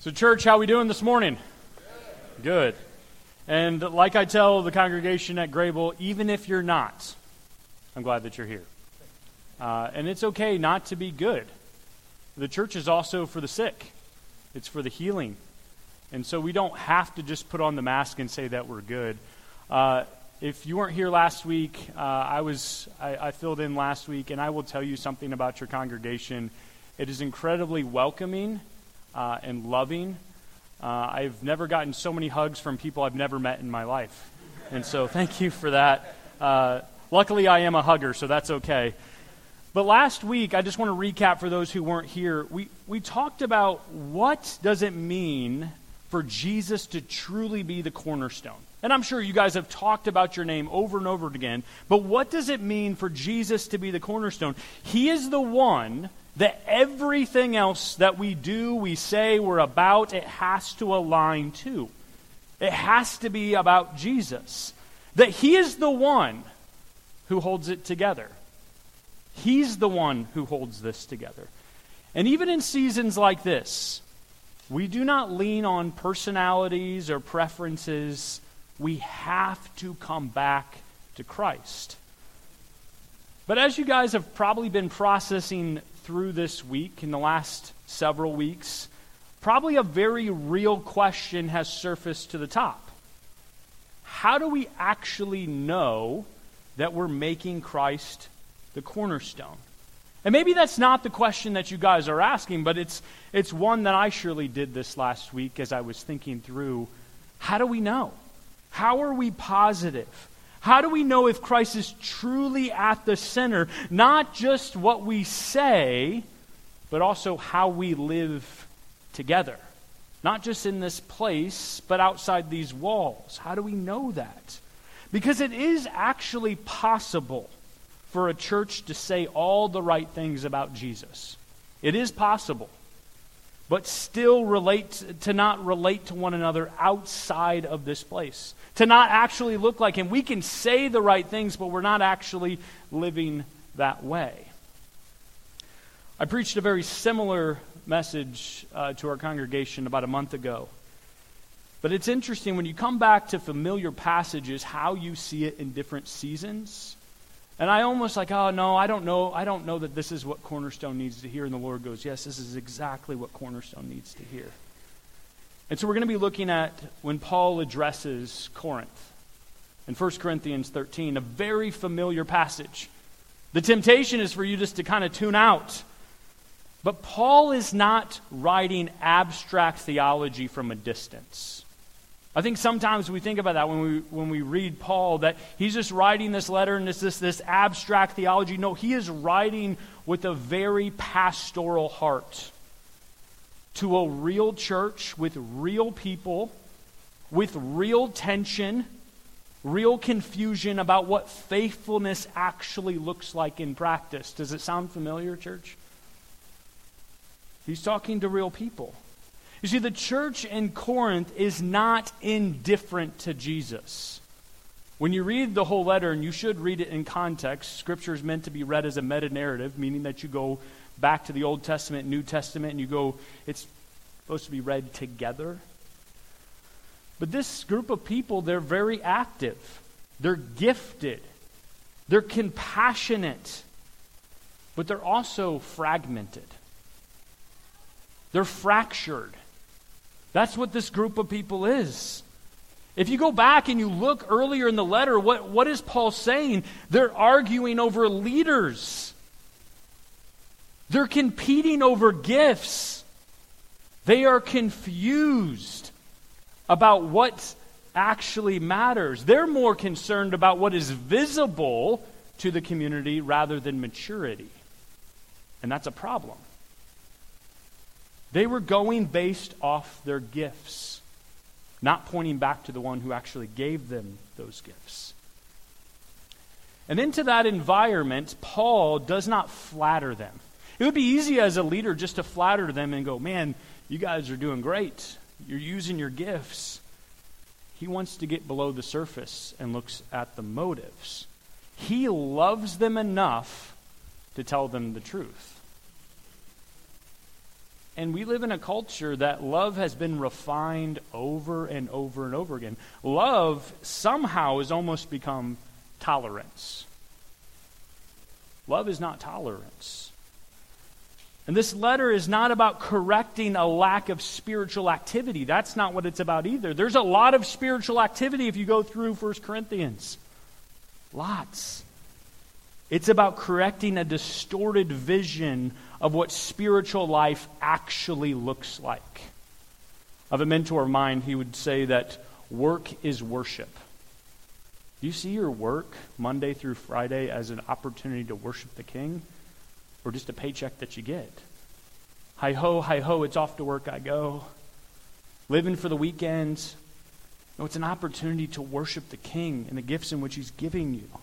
So church, how we doing this morning? Good. And like I tell the congregation at Grable, even if you're not, I'm glad that you're here. And it's okay not to be good. The church is also for the sick. It's for the healing. And so we don't have to just put on the mask and say that we're good. If you weren't here last week, I filled in last week, and I will tell you something about your congregation. It is incredibly welcoming and loving. I've never gotten so many hugs from people I've never met in my life. And so thank you for that. Luckily, I am a hugger, so that's okay. But last week, I just want to recap for those who weren't here. We talked about what does it mean for Jesus to truly be the cornerstone. And I'm sure you guys have talked about your name over and over again. But what does it mean for Jesus to be the cornerstone? He is the one that everything else that we do, we say, we're about, it has to align to. It has to be about Jesus. That He is the one who holds it together. He's the one who holds this together. And even in seasons like this, we do not lean on personalities or preferences. We have to come back to Christ. But as you guys have probably been processing through this week, in the last several weeks, probably a very real question has surfaced to the top. How do we actually know that we're making Christ the cornerstone? And maybe that's not the question that you guys are asking, but it's one that I surely did this last week as I was thinking through, how do we know? How are we positive? How do we know if Christ is truly at the center, not just what we say, but also how we live together? Not just in this place, but outside these walls. How do we know that? Because it is actually possible for a church to say all the right things about Jesus. It is possible, but still not relate to one another outside of this place. To not actually look like Him. We can say the right things, but we're not actually living that way. I preached a very similar message to our congregation about a month ago. But it's interesting when you come back to familiar passages, how you see it in different seasons. And I almost like, oh no, I don't know that this is what Cornerstone needs to hear. And the Lord goes, yes, this is exactly what Cornerstone needs to hear. And so we're going to be looking at when Paul addresses Corinth in 1 Corinthians 13, a very familiar passage. The temptation is for you just to kind of tune out. But Paul is not writing abstract theology from a distance. I think sometimes we think about that when we read Paul, that he's just writing this letter and it's this abstract theology. No, he is writing with a very pastoral heart to a real church with real people, with real tension, real confusion about what faithfulness actually looks like in practice. Does it sound familiar, church? He's talking to real people. You see, the church in Corinth is not indifferent to Jesus. When you read the whole letter, and you should read it in context, Scripture is meant to be read as a meta-narrative, meaning that you go back to the Old Testament, New Testament, and it's supposed to be read together. But this group of people, they're very active. They're gifted. They're compassionate. But they're also fragmented. They're fractured. That's what this group of people is. If you go back and you look earlier in the letter, what is Paul saying? They're arguing over leaders. They're competing over gifts. They are confused about what actually matters. They're more concerned about what is visible to the community rather than maturity. And that's a problem. They were going based off their gifts, not pointing back to the one who actually gave them those gifts. And into that environment, Paul does not flatter them. It would be easy as a leader just to flatter them and go, man, you guys are doing great. You're using your gifts. He wants to get below the surface and looks at the motives. He loves them enough to tell them the truth. And we live in a culture that love has been refined over and over and over again. Love somehow has almost become tolerance. Love is not tolerance. And this letter is not about correcting a lack of spiritual activity. That's not what it's about either. There's a lot of spiritual activity if you go through 1 Corinthians. Lots. It's about correcting a distorted vision of what spiritual life actually looks like. I have a mentor of mine, he would say that work is worship. Do you see your work Monday through Friday as an opportunity to worship the King? Or just a paycheck that you get? Hi-ho, it's off to work I go. Living for the weekends. No, it's an opportunity to worship the King and the gifts in which He's giving you.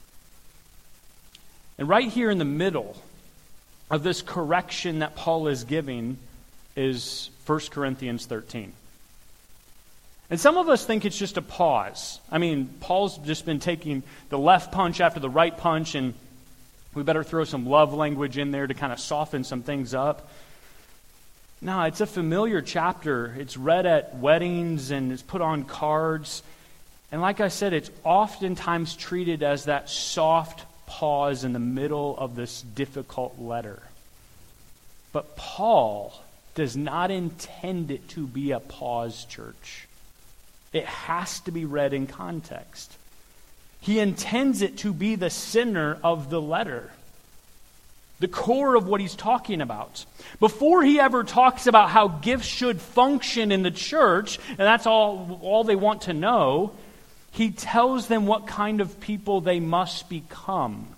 And right here in the middle of this correction that Paul is giving is 1 Corinthians 13. And some of us think it's just a pause. I mean, Paul's just been taking the left punch after the right punch, and we better throw some love language in there to kind of soften some things up. No, it's a familiar chapter. It's read at weddings and it's put on cards. And like I said, it's oftentimes treated as that soft pause in the middle of this difficult letter. But Paul does not intend it to be a pause, church. It has to be read in context. He intends it to be the center of the letter, the core of what he's talking about. Before he ever talks about how gifts should function in the church, and that's all they want to know, he tells them what kind of people they must become.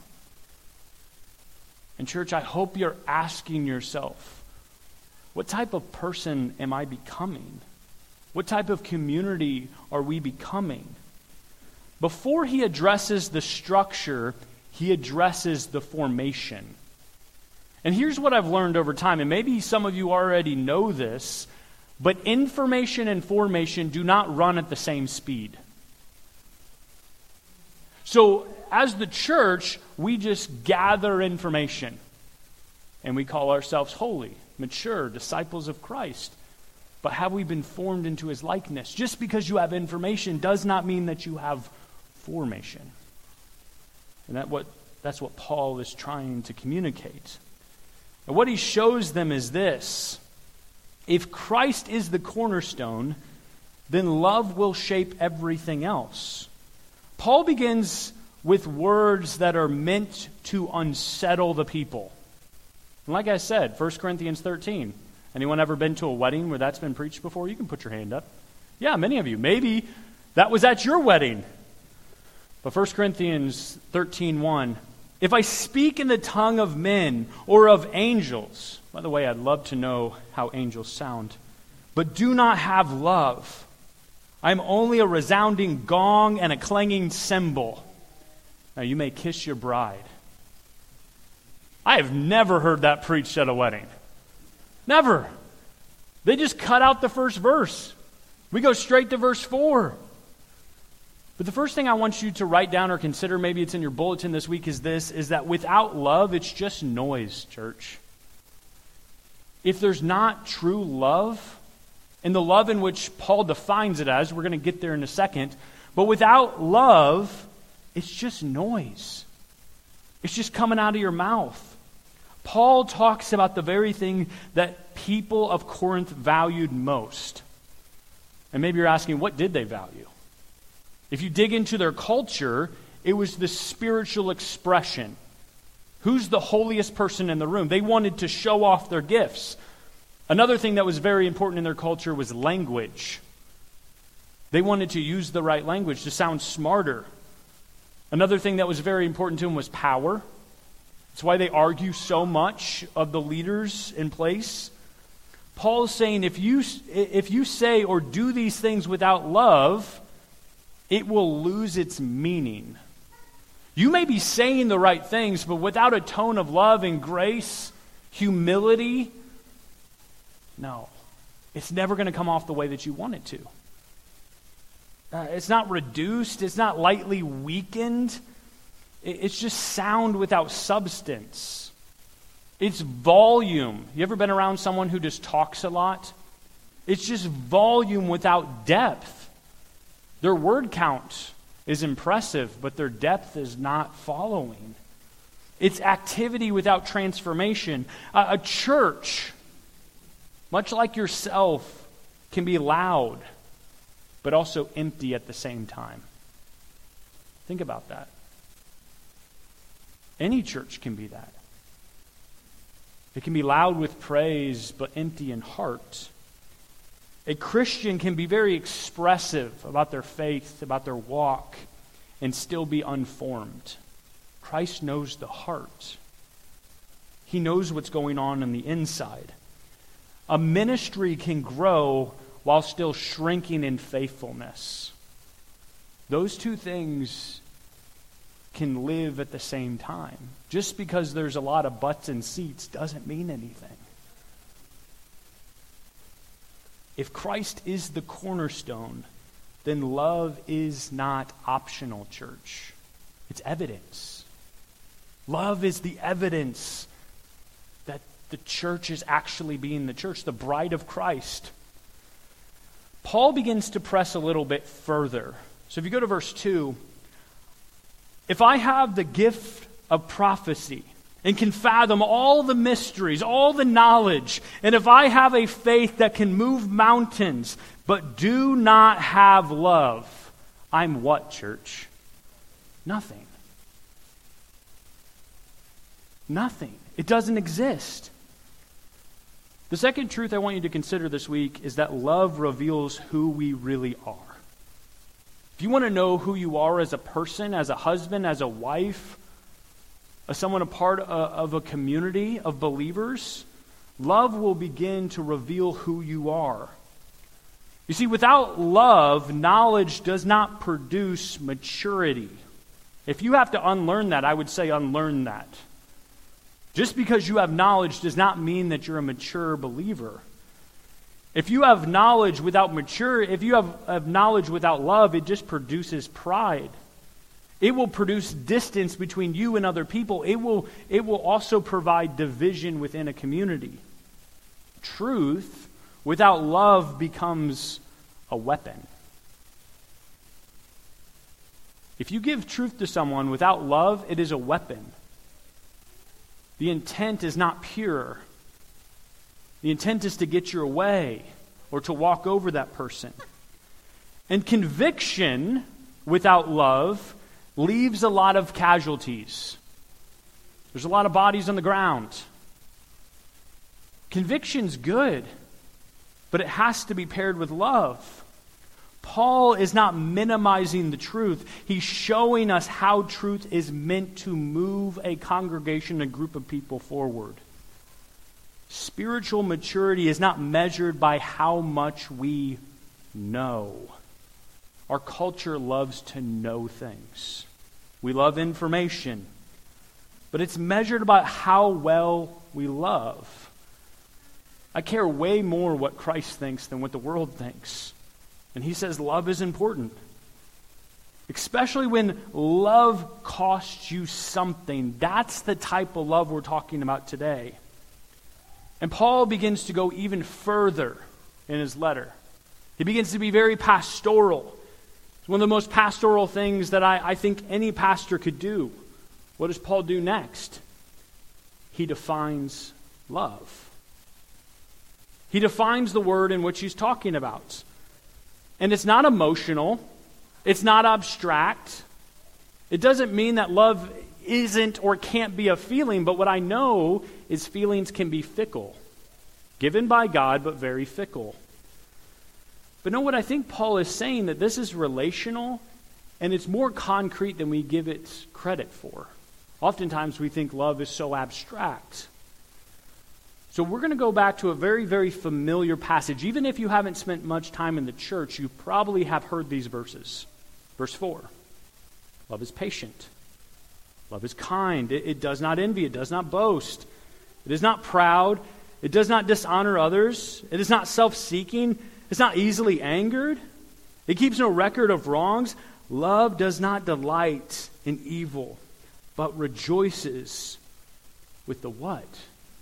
And church, I hope you're asking yourself, what type of person am I becoming? What type of community are we becoming? Before he addresses the structure, he addresses the formation. And here's what I've learned over time, and maybe some of you already know this, but information and formation do not run at the same speed. So, as the church, we just gather information, and we call ourselves holy, mature, disciples of Christ. But have we been formed into His likeness? Just because you have information does not mean that you have formation. And that's what Paul is trying to communicate. And what he shows them is this: if Christ is the cornerstone, then love will shape everything else. Paul begins with words that are meant to unsettle the people. And like I said, 1 Corinthians 13. Anyone ever been to a wedding where that's been preached before? You can put your hand up. Yeah, many of you. Maybe that was at your wedding. But 1 Corinthians 13:1, if I speak in the tongue of men or of angels, by the way, I'd love to know how angels sound, but do not have love, I'm only a resounding gong and a clanging cymbal. Now you may kiss your bride. I have never heard that preached at a wedding. Never. They just cut out the first verse. We go straight to verse 4. But the first thing I want you to write down or consider, maybe it's in your bulletin this week, is that without love, it's just noise, church. If there's not true love, and the love in which Paul defines it as, we're going to get there in a second, but without love, it's just noise. It's just coming out of your mouth. Paul talks about the very thing that people of Corinth valued most. And maybe you're asking, what did they value? If you dig into their culture, it was the spiritual expression. Who's the holiest person in the room? They wanted to show off their gifts. Another thing that was very important in their culture was language. They wanted to use the right language to sound smarter. Another thing that was very important to them was power. That's why they argue so much of the leaders in place. Paul's saying if you say or do these things without love, it will lose its meaning. You may be saying the right things, but without a tone of love and grace, humility, no, it's never going to come off the way that you want it to. It's not reduced. It's not lightly weakened. It's just sound without substance. It's volume. You ever been around someone who just talks a lot? It's just volume without depth. Their word count is impressive, but their depth is not following. It's activity without transformation. A church, much like yourself, can be loud, but also empty at the same time. Think about that. Any church can be that. It can be loud with praise, but empty in heart. A Christian can be very expressive about their faith, about their walk, and still be unformed. Christ knows the heart. He knows what's going on the inside. A ministry can grow while still shrinking in faithfulness. Those two things can live at the same time. Just because there's a lot of butts and seats doesn't mean anything. If Christ is the cornerstone, then love is not optional, church. It's evidence. Love is the evidence that the church is actually being the church, the bride of Christ. Paul begins to press a little bit further. So if you go to verse 2, if I have the gift of prophecy and can fathom all the mysteries, all the knowledge, and if I have a faith that can move mountains, but do not have love, I'm what, church? Nothing. Nothing. It doesn't exist. The second truth I want you to consider this week is that love reveals who we really are. If you want to know who you are as a person, as a husband, as a wife, as someone a part of a community of believers, love will begin to reveal who you are. You see, without love, knowledge does not produce maturity. If you have to unlearn that, I would say unlearn that. Just because you have knowledge does not mean that you're a mature believer. If you have knowledge without if you have knowledge without love, it just produces pride. It will produce distance between you and other people. It will also provide division within a community. Truth without love becomes a weapon. If you give truth to someone without love, it is a weapon. The intent is not pure. The intent is to get your way or to walk over that person. And conviction without love leaves a lot of casualties. There's a lot of bodies on the ground. Conviction's good, but it has to be paired with love. Paul is not minimizing the truth. He's showing us how truth is meant to move a congregation, a group of people forward. Spiritual maturity is not measured by how much we know. Our culture loves to know things. We love information. But it's measured by how well we love. I care way more what Christ thinks than what the world thinks. And he says love is important. Especially when love costs you something. That's the type of love we're talking about today. And Paul begins to go even further in his letter. He begins to be very pastoral. It's one of the most pastoral things that I think any pastor could do. What does Paul do next? He defines love. He defines the word in which he's talking about. And it's not emotional. It's not abstract. It doesn't mean that love isn't or can't be a feeling, but what I know is feelings can be fickle. Given by God, but very fickle. But know what I think Paul is saying, that this is relational and it's more concrete than we give it credit for. Oftentimes we think love is so abstract. So we're going to go back to a very, very familiar passage. Even if you haven't spent much time in the church, you probably have heard these verses. Verse 4, love is patient. Love is kind. It does not envy. It does not boast. It is not proud. It does not dishonor others. It is not self-seeking. It's not easily angered. It keeps no record of wrongs. Love does not delight in evil, but rejoices with the what?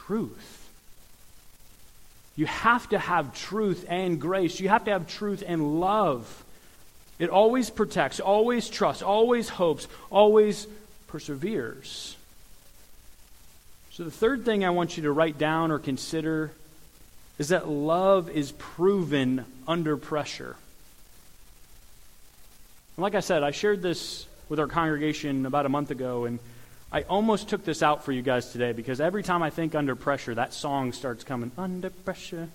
truth. You have to have truth and grace. You have to have truth and love. It always protects, always trusts, always hopes, always perseveres. So the third thing I want you to write down or consider is that love is proven under pressure. And like I said, I shared this with our congregation about a month ago, and I almost took this out for you guys today because every time I think under pressure, that song starts coming, under pressure.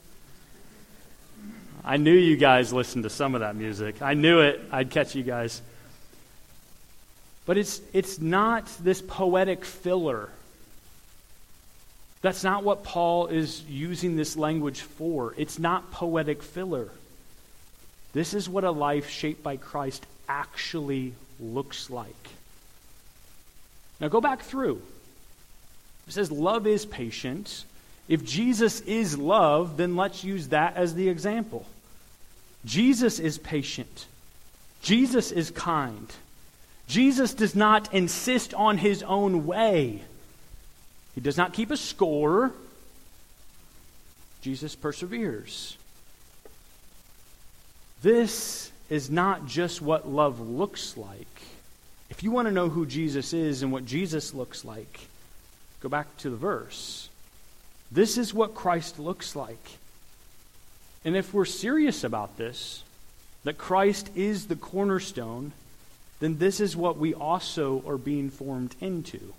I knew you guys listened to some of that music. I knew it. I'd catch you guys. But it's not this poetic filler. That's not what Paul is using this language for. It's not poetic filler. This is what a life shaped by Christ actually looks like. Now go back through. It says love is patient. If Jesus is love, then let's use that as the example. Jesus is patient. Jesus is kind. Jesus does not insist on his own way. He does not keep a score. Jesus perseveres. This is not just what love looks like. If you want to know who Jesus is and what Jesus looks like, go back to the verse. This is what Christ looks like. And if we're serious about this, that Christ is the cornerstone, then this is what we also are being formed into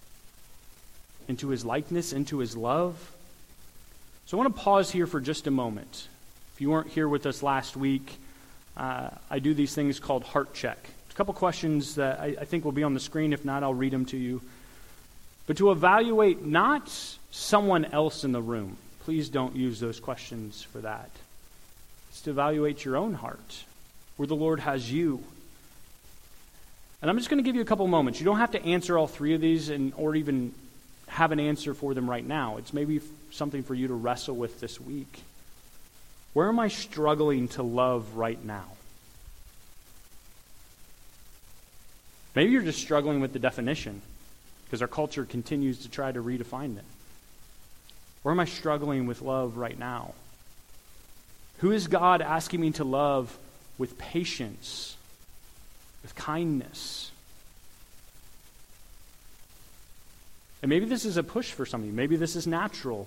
his likeness, into his love. So I want to pause here for just a moment. If you weren't here with us last week, I do these things called heart check. A couple questions that I think will be on the screen. If not, I'll read them to you. But to evaluate not someone else in the room. Please don't use those questions for that. It's to evaluate your own heart, where the Lord has you. And I'm just going to give you a couple moments. You don't have to answer all three of these or even have an answer for them right now. It's maybe something for you to wrestle with this week. Where am I struggling to love right now? Maybe you're just struggling with the definition because our culture continues to try to redefine it. Where am I struggling with love right now? Who is God asking me to love with patience, with kindness? And maybe this is a push for some of you. Maybe this is natural.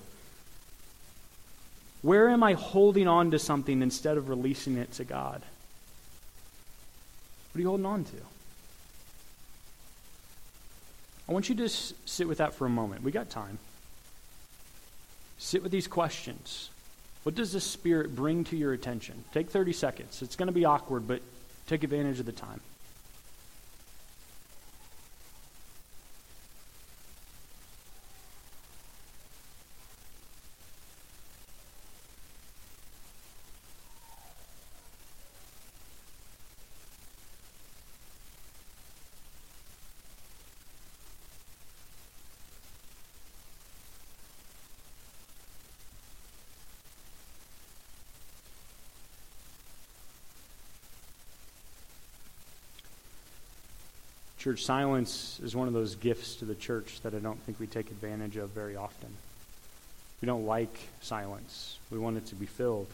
Where am I holding on to something instead of releasing it to God? What are you holding on to? I want you to sit with that for a moment. We got time. Sit with these questions. What does the Spirit bring to your attention? Take 30 seconds. It's going to be awkward, but take advantage of the time. Church, silence is one of those gifts to the church that I don't think we take advantage of very often. We don't like silence. We want it to be filled.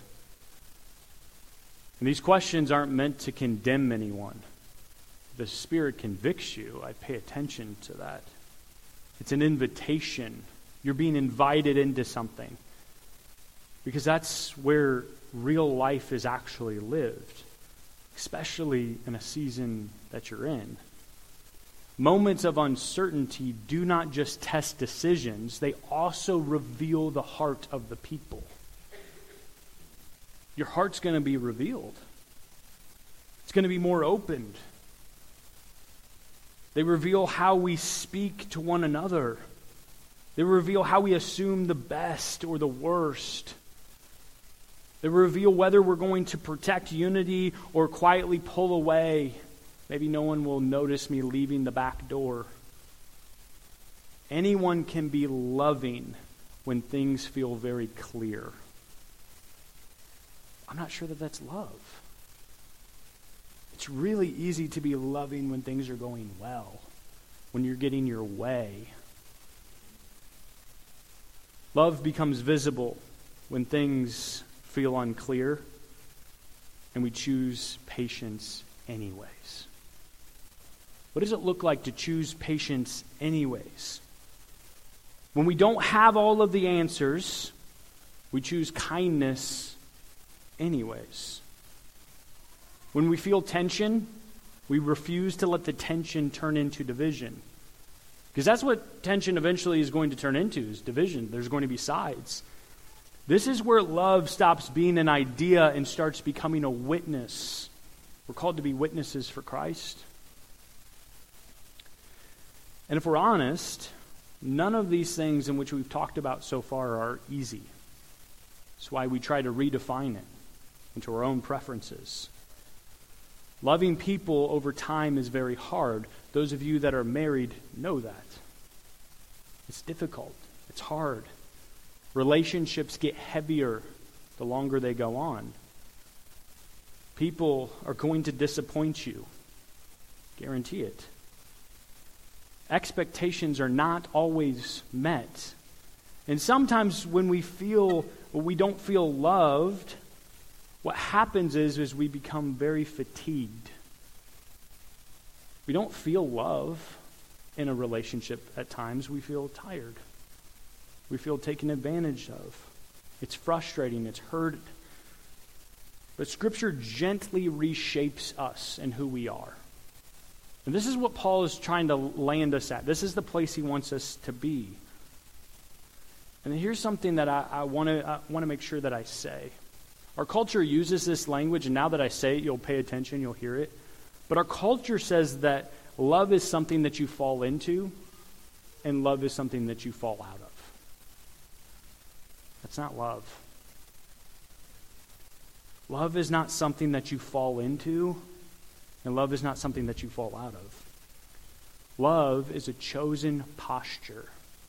And these questions aren't meant to condemn anyone. The Spirit convicts you. I pay attention to that. It's an invitation. You're being invited into something. Because that's where real life is actually lived, especially in a season that you're in. Moments of uncertainty do not just test decisions, they also reveal the heart of the people. Your heart's going to be revealed. It's going to be more opened. They reveal how we speak to one another. They reveal how we assume the best or the worst. They reveal whether we're going to protect unity or quietly pull away. Maybe no one will notice me leaving the back door. Anyone can be loving when things feel very clear. I'm not sure that that's love. It's really easy to be loving when things are going well, when you're getting your way. Love becomes visible when things feel unclear, and we choose patience anyways. What does it look like to choose patience anyways? When we don't have all of the answers, we choose kindness anyways. When we feel tension, we refuse to let the tension turn into division. Because that's what tension eventually is going to turn into, is division. There's going to be sides. This is where love stops being an idea and starts becoming a witness. We're called to be witnesses for Christ. And if we're honest, none of these things in which we've talked about so far are easy. That's why we try to redefine it into our own preferences. Loving people over time is very hard. Those of you that are married know that. It's difficult. It's hard. Relationships get heavier the longer they go on. People are going to disappoint you. Guarantee it. Expectations are not always met. And sometimes when we don't feel loved, what happens is we become very fatigued. We don't feel love in a relationship at times. We feel tired. We feel taken advantage of. It's frustrating. It's hurt. But Scripture gently reshapes us and who we are. And this is what Paul is trying to land us at. This is the place he wants us to be. And here's something that I want to make sure that I say. Our culture uses this language, and now that I say it, you'll pay attention, you'll hear it. But our culture says that love is something that you fall into, and love is something that you fall out of. That's not love. Love is not something that you fall into, and love is not something that you fall out of. Love is a chosen posture.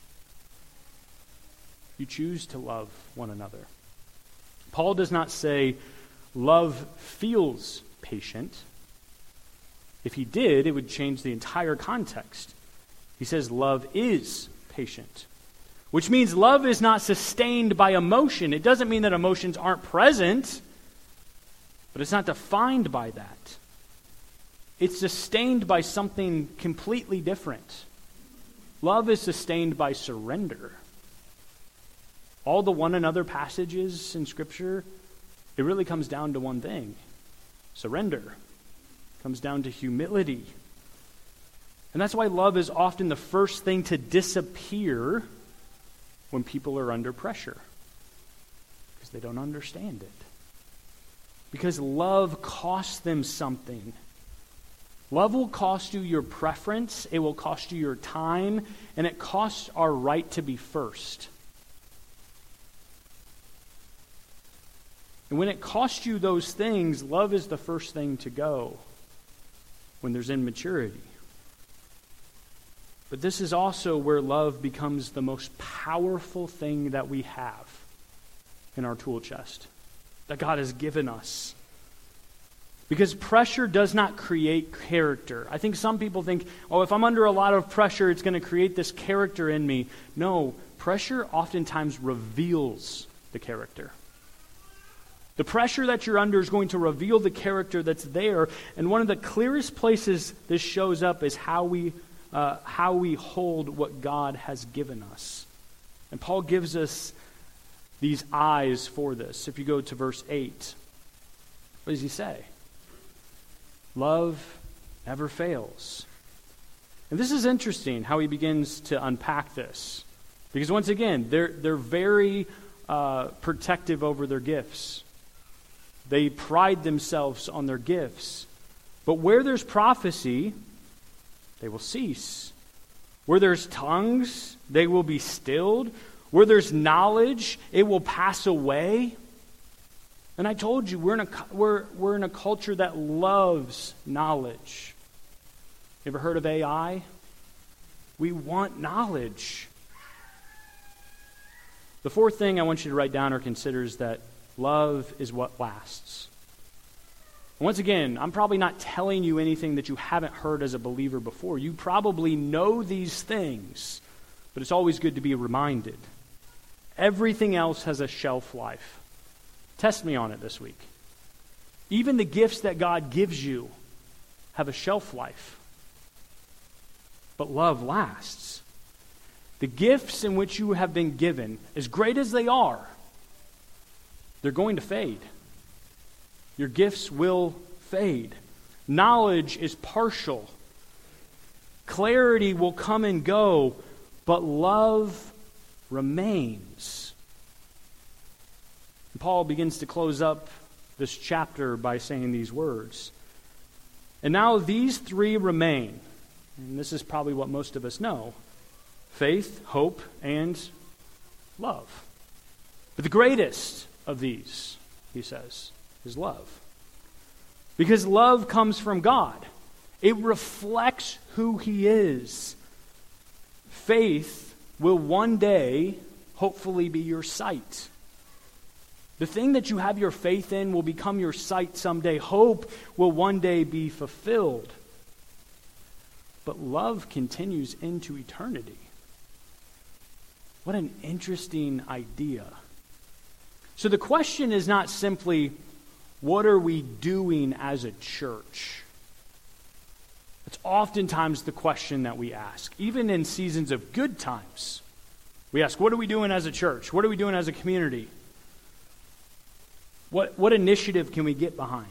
You choose to love one another. Paul does not say, love feels patient. If he did, it would change the entire context. He says, love is patient. Which means love is not sustained by emotion. It doesn't mean that emotions aren't present, but it's not defined by that. It's sustained by something completely different. Love is sustained by surrender. All the one another passages in Scripture, it really comes down to one thing. Surrender. It comes down to humility. And that's why love is often the first thing to disappear when people are under pressure. Because they don't understand it. Because love costs them something. Love will cost you your preference, it will cost you your time, and it costs our right to be first. And when it costs you those things, love is the first thing to go when there's immaturity. But this is also where love becomes the most powerful thing that we have in our tool chest, that God has given us. Because pressure does not create character. I think some people think, oh, if I'm under a lot of pressure, it's going to create this character in me. No, pressure oftentimes reveals the character. The pressure that you're under is going to reveal the character that's there. And one of the clearest places this shows up is how we hold what God has given us. And Paul gives us these eyes for this. If you go to verse 8, what does he say? Love never fails. And this is interesting how he begins to unpack this. Because once again, they're very protective over their gifts. They pride themselves on their gifts. But where there's prophecy, they will cease. Where there's tongues, they will be stilled. Where there's knowledge, it will pass away. And I told you, we're in a culture that loves knowledge. You ever heard of AI? We want knowledge. The fourth thing I want you to write down or consider is that love is what lasts. Once again, I'm probably not telling you anything that you haven't heard as a believer before. You probably know these things, but it's always good to be reminded. Everything else has a shelf life. Test me on it this week. Even the gifts that God gives you have a shelf life. But love lasts. The gifts in which you have been given, as great as they are, they're going to fade. Your gifts will fade. Knowledge is partial. Clarity will come and go, but love remains. And Paul begins to close up this chapter by saying these words. And now these three remain. And this is probably what most of us know. Faith, hope, and love. But the greatest of these, he says, is love. Because love comes from God. It reflects who He is. Faith will one day hopefully be your sight. The thing that you have your faith in will become your sight someday. Hope will one day be fulfilled. But love continues into eternity. What an interesting idea. So the question is not simply, what are we doing as a church? It's oftentimes the question that we ask, even in seasons of good times. We ask, what are we doing as a church? What are we doing as a community? What initiative can we get behind?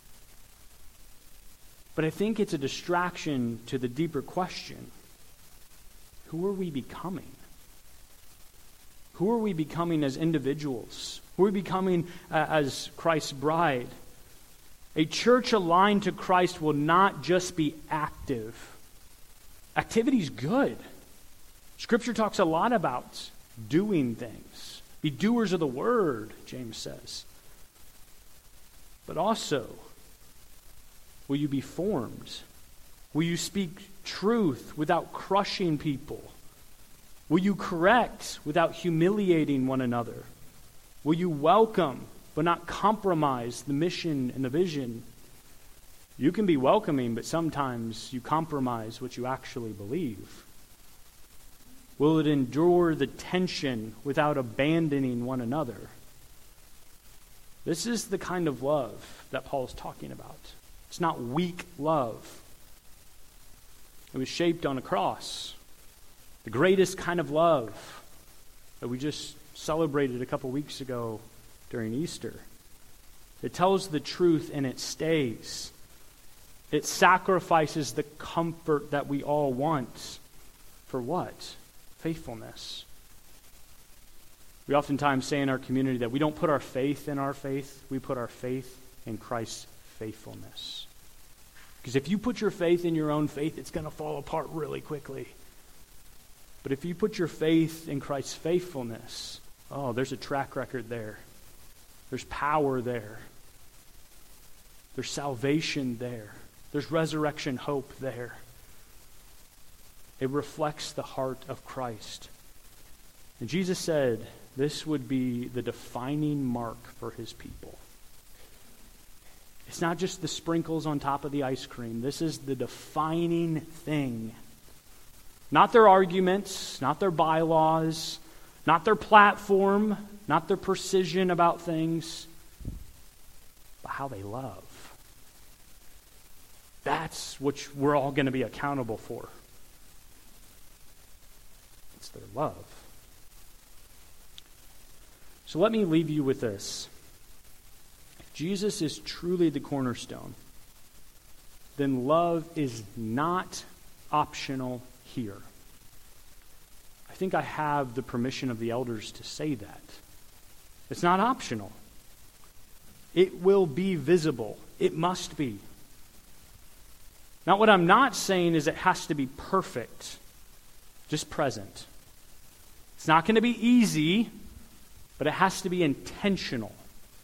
But I think it's a distraction to the deeper question. Who are we becoming? Who are we becoming as individuals? Who are we becoming as Christ's bride? A church aligned to Christ will not just be active. Activity's good. Scripture talks a lot about doing things. Be doers of the word, James says. But also, will you be formed? Will you speak truth without crushing people? Will you correct without humiliating one another? Will you welcome but not compromise the mission and the vision? You can be welcoming, but sometimes you compromise what you actually believe. Will it endure the tension without abandoning one another? This is the kind of love that Paul is talking about. It's not weak love. It was shaped on a cross. The greatest kind of love that we just celebrated a couple weeks ago during Easter. It tells the truth and it stays. It sacrifices the comfort that we all want. For what? Faithfulness. We oftentimes say in our community that we don't put our faith in our faith, we put our faith in Christ's faithfulness. Because if you put your faith in your own faith, it's going to fall apart really quickly. But if you put your faith in Christ's faithfulness, there's a track record there. There's power there. There's salvation there. There's resurrection hope there. It reflects the heart of Christ. And Jesus said this would be the defining mark for His people. It's not just the sprinkles on top of the ice cream. This is the defining thing. Not their arguments, not their bylaws, not their platform, not their precision about things, but how they love. That's what we're all going to be accountable for. It's their love. So let me leave you with this. If Jesus is truly the cornerstone, then love is not optional here. I think I have the permission of the elders to say that. It's not optional. It will be visible. It must be. Now, what I'm not saying is it has to be perfect, just present. It's not going to be easy, but it has to be intentional.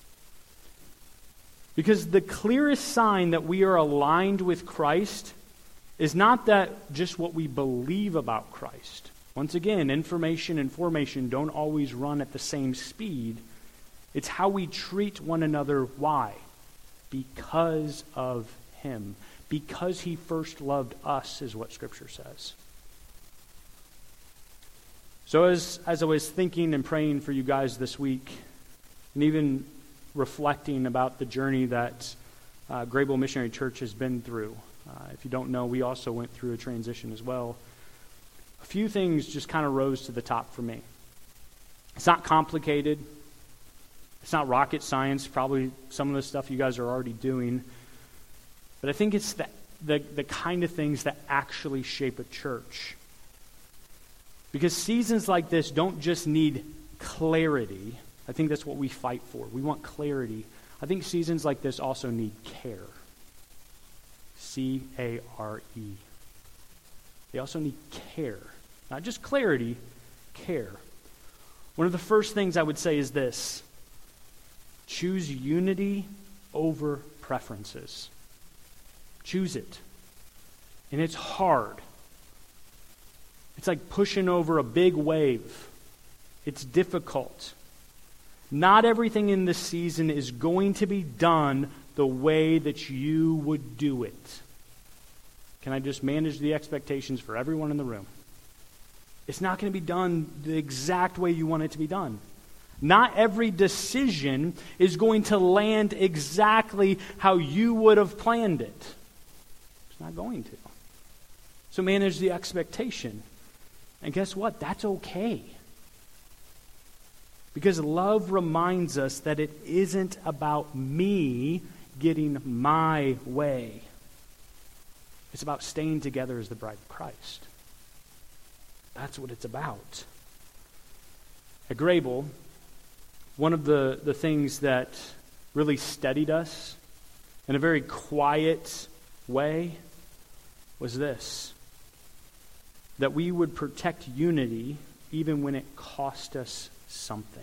Because the clearest sign that we are aligned with Christ is not that just what we believe about Christ. Once again, information and formation don't always run at the same speed. It's how we treat one another. Why? Because of Him. Because He first loved us, is what Scripture says. So as I was thinking and praying for you guys this week, and even reflecting about the journey that Graybull Missionary Church has been through, if you don't know, we also went through a transition as well. A few things just kind of rose to the top for me. It's not complicated. It's not rocket science, probably some of the stuff you guys are already doing. But I think it's the kind of things that actually shape a church. Because seasons like this don't just need clarity. I think that's what we fight for. We want clarity. I think seasons like this also need care. C-A-R-E. They also need care. Not just clarity, care. One of the first things I would say is this: choose unity over preferences. Choose it. And it's hard. It's like pushing over a big wave. It's difficult. Not everything in this season is going to be done the way that you would do it. Can I just manage the expectations for everyone in the room? It's not going to be done the exact way you want it to be done. Not every decision is going to land exactly how you would have planned it. It's not going to. So manage the expectation. And guess what? That's okay. Because love reminds us that it isn't about me getting my way. It's about staying together as the bride of Christ. That's what it's about. At Graybull, one of the things that really steadied us in a very quiet way was this: that we would protect unity even when it cost us something.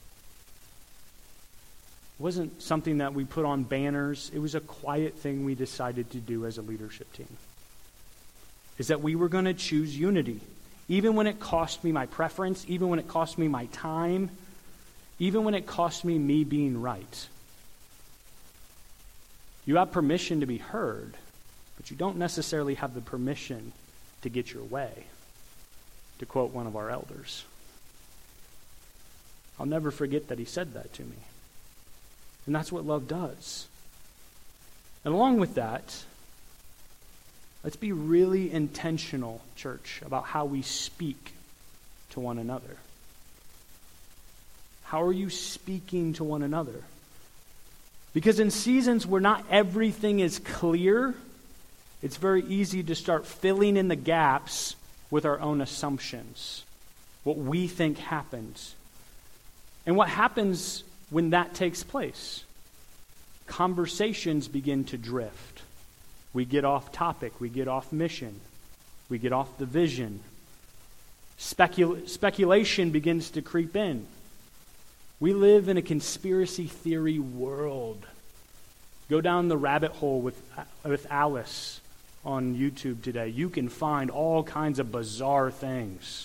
It wasn't something that we put on banners. It was a quiet thing we decided to do as a leadership team. Is that we were going to choose unity. Even when it cost me my preference, even when it cost me my time, even when it cost me being right. You have permission to be heard, but you don't necessarily have the permission to get your way, to quote one of our elders. I'll never forget that he said that to me. And that's what love does. And along with that, let's be really intentional, church, about how we speak to one another. How are you speaking to one another? Because in seasons where not everything is clear, it's very easy to start filling in the gaps with our own assumptions, what we think happens. And what happens when that takes place? Conversations begin to drift. We get off topic. We get off mission. We get off the vision. Speculation begins to creep in. We live in a conspiracy theory world. Go down the rabbit hole with Alice on YouTube today. You can find all kinds of bizarre things.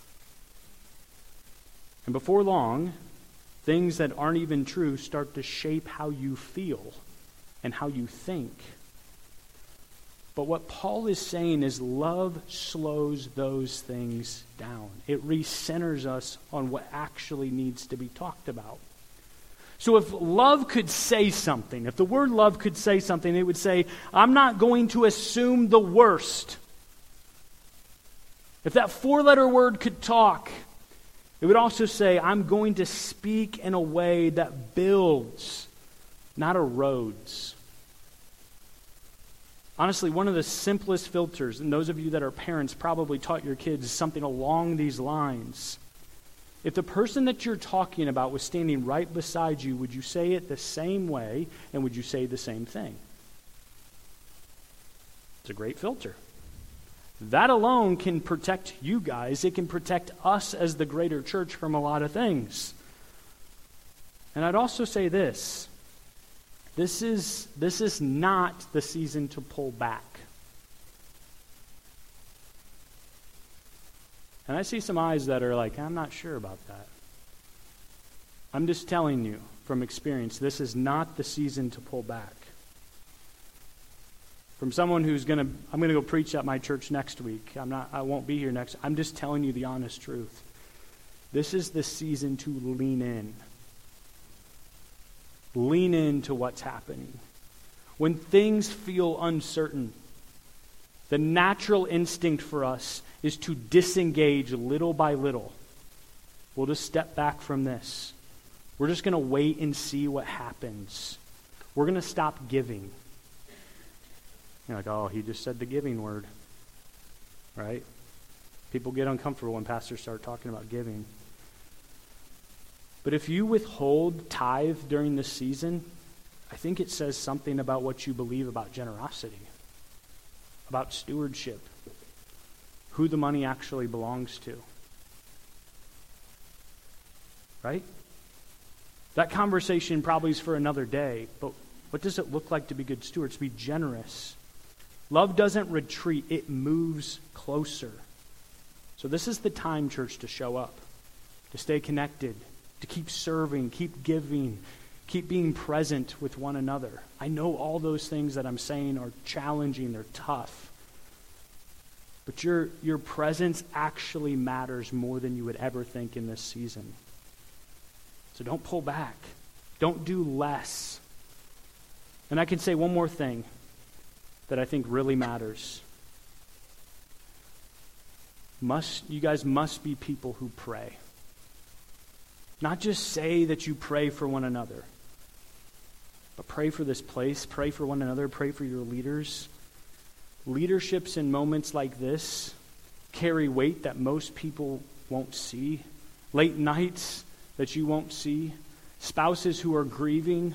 And before long, things that aren't even true start to shape how you feel and how you think. But what Paul is saying is love slows those things down. It recenters us on what actually needs to be talked about. So if love could say something, if the word love could say something, it would say, I'm not going to assume the worst. If that four-letter word could talk, it would also say, I'm going to speak in a way that builds, not erodes. Honestly, one of the simplest filters, and those of you that are parents probably taught your kids something along these lines. If the person that you're talking about was standing right beside you, would you say it the same way, and would you say the same thing? It's a great filter. That alone can protect you guys. It can protect us as the greater church from a lot of things. And I'd also say this. This is not the season to pull back. And I see some eyes that are like, I'm not sure about that. I'm just telling you from experience, this is not the season to pull back. From someone I'm going to go preach at my church next week. I won't be here next. I'm just telling you the honest truth. This is the season to lean in. Lean into what's happening. When things feel uncertain, the natural instinct for us is to disengage little by little. We'll just step back from this. We're just going to wait and see what happens. We're going to stop giving. You're like, oh, he just said the giving word. Right? People get uncomfortable when pastors start talking about giving. But if you withhold tithe during this season, I think it says something about what you believe about generosity, about stewardship, who the money actually belongs to. Right? That conversation probably is for another day, but what does it look like to be good stewards, to be generous? Love doesn't retreat, it moves closer. So this is the time, church, to show up, to stay connected, to keep serving, keep giving, keep being present with one another. I know all those things that I'm saying are challenging, they're tough. But your presence actually matters more than you would ever think in this season. So don't pull back. Don't do less. And I can say one more thing that I think really matters. You guys must be people who pray. Not just say that you pray for one another, but pray for this place, pray for one another, pray for your leaders. Leaderships in moments like this carry weight that most people won't see. Late nights that you won't see. Spouses who are grieving.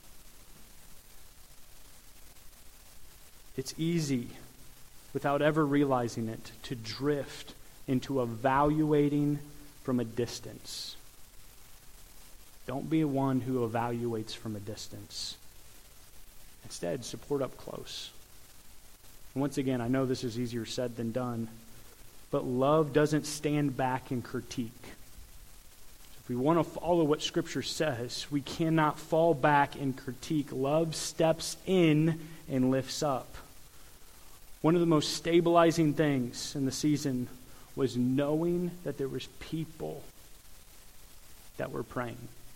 It's easy, without ever realizing it, to drift into evaluating from a distance. Don't be one who evaluates from a distance. Instead, support up close. And once again, I know this is easier said than done, but love doesn't stand back and critique. If we want to follow what Scripture says, we cannot fall back and critique. Love steps in and lifts up. One of the most stabilizing things in the season was knowing that there was people that were praying.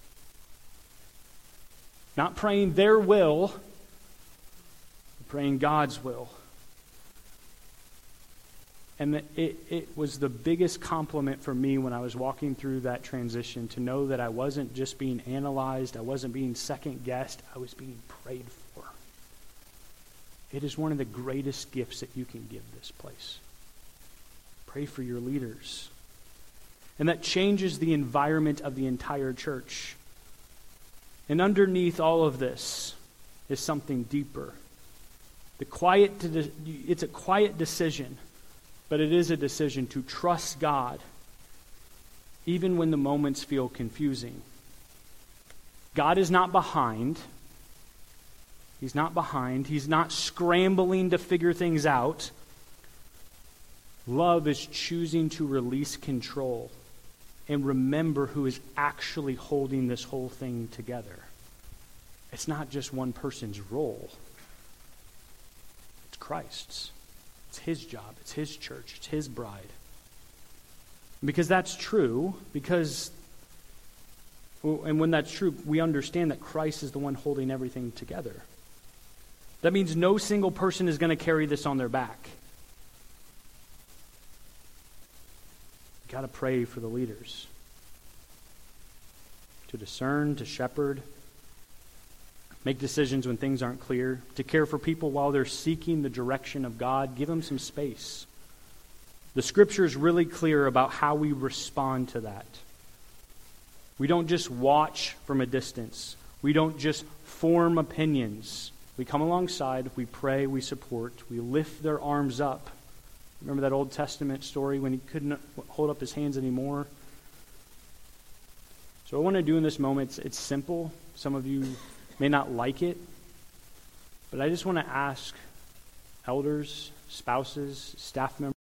Not praying their will, but praying God's will. And it was the biggest compliment for me when I was walking through that transition to know that I wasn't just being analyzed, I wasn't being second-guessed, I was being prayed for. It is one of the greatest gifts that you can give this place. Pray for your leaders. And that changes the environment of the entire church. And underneath all of this is something deeper. It's a quiet decision, but it is a decision to trust God even when the moments feel confusing. God is not behind. He's not behind. He's not scrambling to figure things out. Love is choosing to release control and remember who is actually holding this whole thing together. It's not just one person's role. It's Christ's. It's his job. It's his church. It's his bride. And because that's true, and when that's true, we understand that Christ is the one holding everything together. That means no single person is going to carry this on their back. You've got to pray for the leaders. To discern, to shepherd, make decisions when things aren't clear, to care for people while they're seeking the direction of God. Give them some space. The Scripture is really clear about how we respond to that. We don't just watch from a distance. We don't just form opinions. We come alongside, we pray, we support, we lift their arms up. Remember that Old Testament story when he couldn't hold up his hands anymore? So what I want to do in this moment, it's simple. Some of you may not like it, but I just want to ask elders, spouses, staff members,